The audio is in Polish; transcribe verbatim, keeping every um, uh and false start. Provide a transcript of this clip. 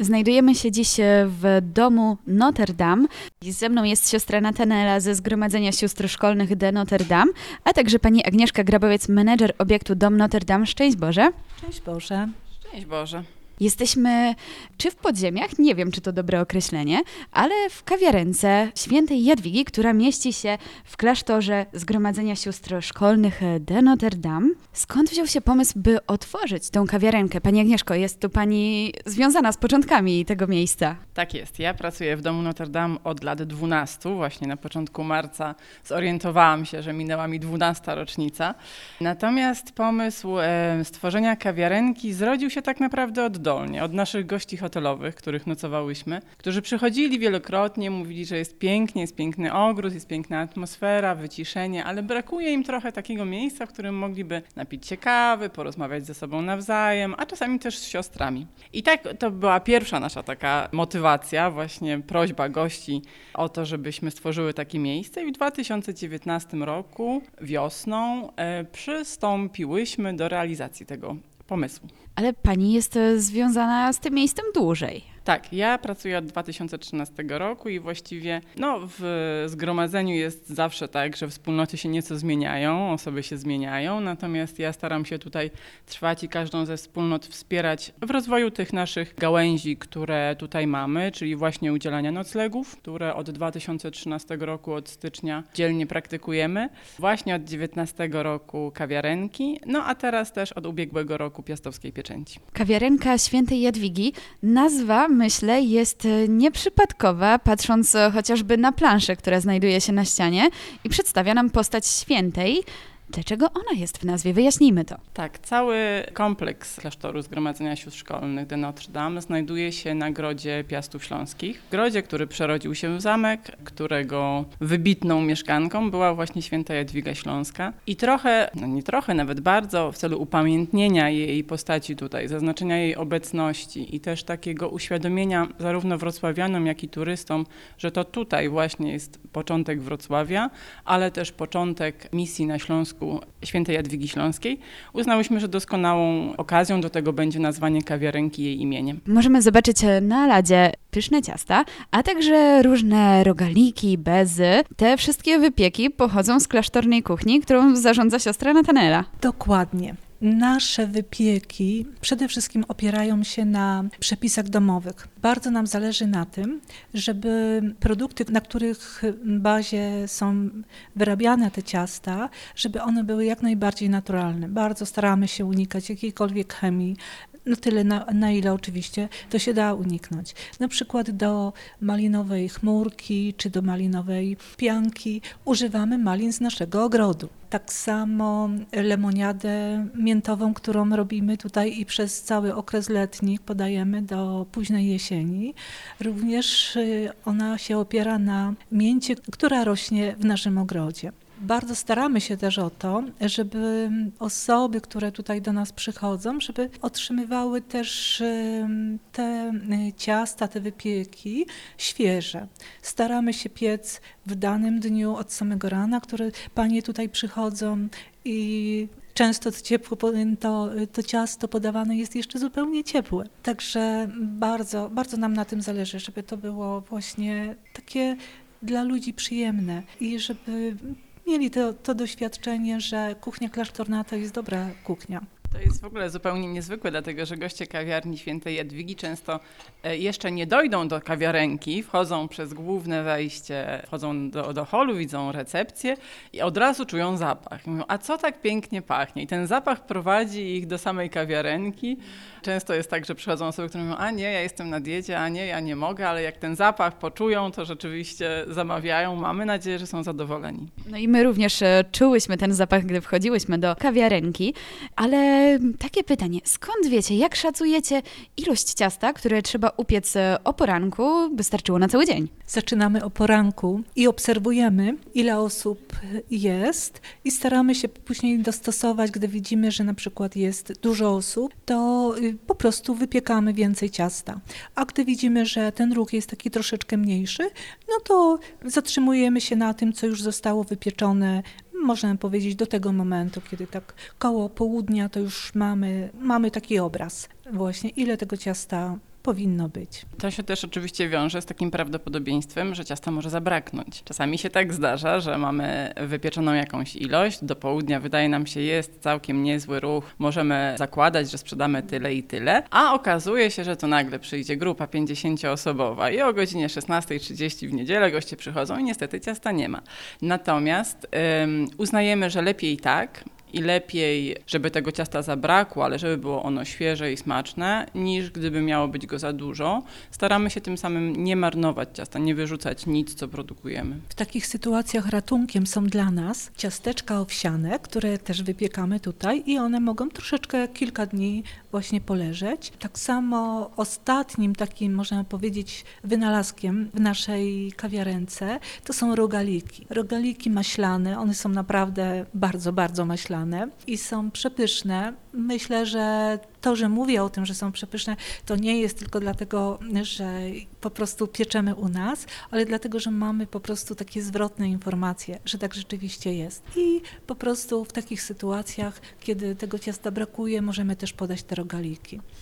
Znajdujemy się dziś w domu Notre Dame. Ze mną jest siostra Natanela ze Zgromadzenia Sióstr Szkolnych de Notre Dame, a także pani Agnieszka Grabowiec, menedżer obiektu Dom Notre Dame. Szczęść Boże. Szczęść Boże. Szczęść Boże. Jesteśmy czy w podziemiach, nie wiem, czy to dobre określenie, ale w kawiarence świętej Jadwigi, która mieści się w klasztorze Zgromadzenia Sióstr Szkolnych de Notre Dame. Skąd wziął się pomysł, by otworzyć tę kawiarenkę? Pani Agnieszko, jest tu pani związana z początkami tego miejsca. Tak jest. Ja pracuję w domu Notre Dame od lat dwunastu. Właśnie na początku marca zorientowałam się, że minęła mi dwunasta rocznica. Natomiast pomysł e, stworzenia kawiarenki zrodził się tak naprawdę oddolnie, od naszych gości hotelowych, których nocowałyśmy, którzy przychodzili wielokrotnie, mówili, że jest pięknie, jest piękny ogród, jest piękna atmosfera, wyciszenie, ale brakuje im trochę takiego miejsca, w którym mogliby napić się kawy, porozmawiać ze sobą nawzajem, a czasami też z siostrami. I tak to była pierwsza nasza taka motywacja, właśnie prośba gości o to, żebyśmy stworzyły takie miejsce i w dwa tysiące dziewiętnastym roku wiosną e, przystąpiłyśmy do realizacji tego pomysłu. Ale pani jest związana z tym miejscem dłużej. Tak, ja pracuję od dwa tysiące trzynastego roku i właściwie no, w zgromadzeniu jest zawsze tak, że wspólnoty się nieco zmieniają, osoby się zmieniają, natomiast ja staram się tutaj trwać i każdą ze wspólnot wspierać w rozwoju tych naszych gałęzi, które tutaj mamy, czyli właśnie udzielania noclegów, które od dwa tysiące trzynastego roku, od stycznia dzielnie praktykujemy, właśnie od dziewiętnastego roku kawiarenki, no a teraz też od ubiegłego roku Piastowskiej Pieczęci. Kawiarenka świętej Jadwigi, nazwa, myślę, jest nieprzypadkowa, patrząc chociażby na planszę, która znajduje się na ścianie i przedstawia nam postać świętej. Dlaczego ona jest w nazwie? Wyjaśnijmy to. Tak, cały kompleks klasztoru Zgromadzenia Sióstr Szkolnych de Notre Dame znajduje się na Grodzie Piastów Śląskich. Grodzie, który przerodził się w zamek, którego wybitną mieszkanką była właśnie święta Jadwiga Śląska. I trochę, no nie trochę, nawet bardzo, w celu upamiętnienia jej postaci tutaj, zaznaczenia jej obecności i też takiego uświadomienia zarówno wrocławianom, jak i turystom, że to tutaj właśnie jest początek Wrocławia, ale też początek misji na Śląsku świętej Jadwigi Śląskiej, uznałyśmy, że doskonałą okazją do tego będzie nazwanie kawiarenki jej imieniem. Możemy zobaczyć na ladzie pyszne ciasta, a także różne rogaliki, bezy. Te wszystkie wypieki pochodzą z klasztornej kuchni, którą zarządza siostra Natanela. Dokładnie. Nasze wypieki przede wszystkim opierają się na przepisach domowych. Bardzo nam zależy na tym, żeby produkty, na których bazie są wyrabiane te ciasta, żeby one były jak najbardziej naturalne. Bardzo staramy się unikać jakiejkolwiek chemii. No tyle, na, na ile oczywiście to się da uniknąć. Na przykład do malinowej chmurki czy do malinowej pianki używamy malin z naszego ogrodu. Tak samo lemoniadę miętową, którą robimy tutaj i przez cały okres letni podajemy do późnej jesieni. Również ona się opiera na mięcie, która rośnie w naszym ogrodzie. Bardzo staramy się też o to, żeby osoby, które tutaj do nas przychodzą, żeby otrzymywały też te ciasta, te wypieki świeże. Staramy się piec w danym dniu od samego rana, które panie tutaj przychodzą i często to, ciepło, to, to ciasto podawane jest jeszcze zupełnie ciepłe. Także bardzo, bardzo nam na tym zależy, żeby to było właśnie takie dla ludzi przyjemne i żeby mieli to, to doświadczenie, że kuchnia klasztorna to jest dobra kuchnia. To jest w ogóle zupełnie niezwykłe, dlatego że goście kawiarni świętej Jadwigi często jeszcze nie dojdą do kawiarenki, wchodzą przez główne wejście, wchodzą do, do holu, widzą recepcję i od razu czują zapach. Mówią, a co tak pięknie pachnie? I ten zapach prowadzi ich do samej kawiarenki. Często jest tak, że przychodzą osoby, które mówią, a nie, ja jestem na diecie, a nie, ja nie mogę, ale jak ten zapach poczują, to rzeczywiście zamawiają. Mamy nadzieję, że są zadowoleni. No i my również czułyśmy ten zapach, gdy wchodziłyśmy do kawiarenki, ale takie pytanie, skąd wiecie, jak szacujecie ilość ciasta, które trzeba upiec o poranku, by starczyło na cały dzień? Zaczynamy o poranku i obserwujemy, ile osób jest i staramy się później dostosować, gdy widzimy, że na przykład jest dużo osób, to po prostu wypiekamy więcej ciasta. A gdy widzimy, że ten ruch jest taki troszeczkę mniejszy, no to zatrzymujemy się na tym, co już zostało wypieczone, można powiedzieć do tego momentu, kiedy tak koło południa to już mamy, mamy taki obraz właśnie, ile tego ciasta powinno być. To się też oczywiście wiąże z takim prawdopodobieństwem, że ciasta może zabraknąć. Czasami się tak zdarza, że mamy wypieczoną jakąś ilość, do południa wydaje nam się, jest całkiem niezły ruch, możemy zakładać, że sprzedamy tyle i tyle, a okazuje się, że to nagle przyjdzie grupa pięćdziesięcioosobowa i o godzinie szesnasta trzydzieści w niedzielę goście przychodzą i niestety ciasta nie ma. Natomiast ym, uznajemy, że lepiej tak, i lepiej, żeby tego ciasta zabrakło, ale żeby było ono świeże i smaczne, niż gdyby miało być go za dużo. Staramy się tym samym nie marnować ciasta, nie wyrzucać nic, co produkujemy. W takich sytuacjach ratunkiem są dla nas ciasteczka owsiane, które też wypiekamy tutaj i one mogą troszeczkę kilka dni właśnie poleżeć. Tak samo ostatnim takim, można powiedzieć, wynalazkiem w naszej kawiarence to są rogaliki. Rogaliki maślane, one są naprawdę bardzo, bardzo maślane i są przepyszne. Myślę, że to, że mówię o tym, że są przepyszne, to nie jest tylko dlatego, że po prostu pieczemy u nas, ale dlatego, że mamy po prostu takie zwrotne informacje, że tak rzeczywiście jest. I po prostu w takich sytuacjach, kiedy tego ciasta brakuje, możemy też podać te rogaliki.